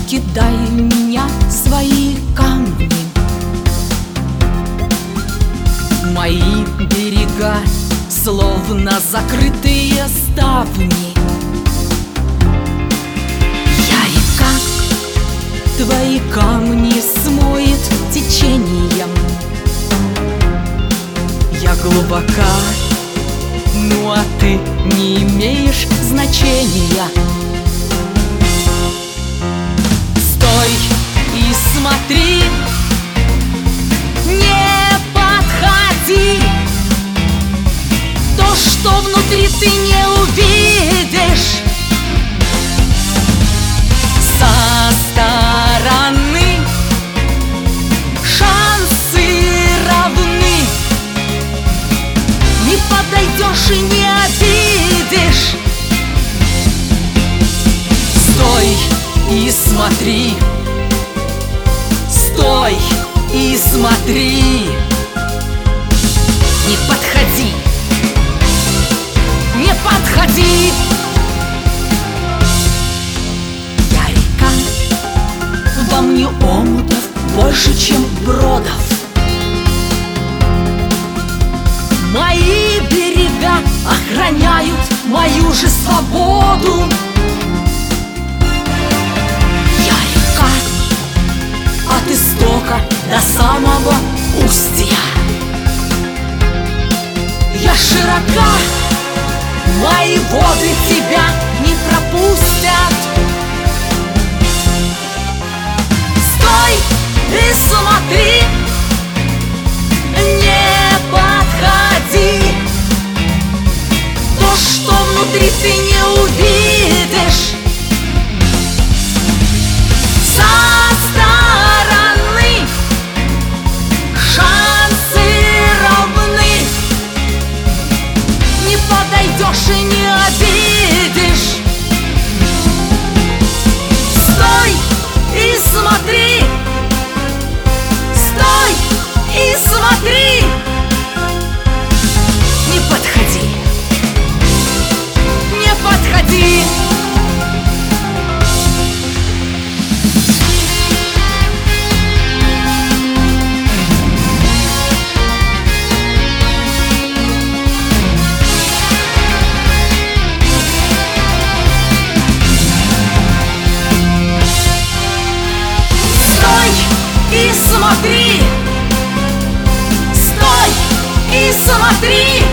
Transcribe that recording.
кидай в меня свои камни. Мои берега словно закрытые ставни. Я река, твои камни смоет течением. Я глубока, ну а ты не имеешь значения. Стой и смотри, не подходи. То, что внутри, ты не увидишь со стороны. Шансы равны, не подойдешь и не обидишь. Стой и смотри, стой и смотри. Не подходи, не подходи. Я река, во мне омутов больше, чем бродов. Мои берега охраняют мою же свободу. Я река, от истока до самого устья. Я широка, мои воды тебя не пропустят. Стой и смотри, не подходи. То, что внутри, ты не увидишь со стороны. Шансы равны, не подойдешь и не обидишь. Стой и смотри, стой и смотри. Не подходи, не подходи. И смотри, стой и смотри.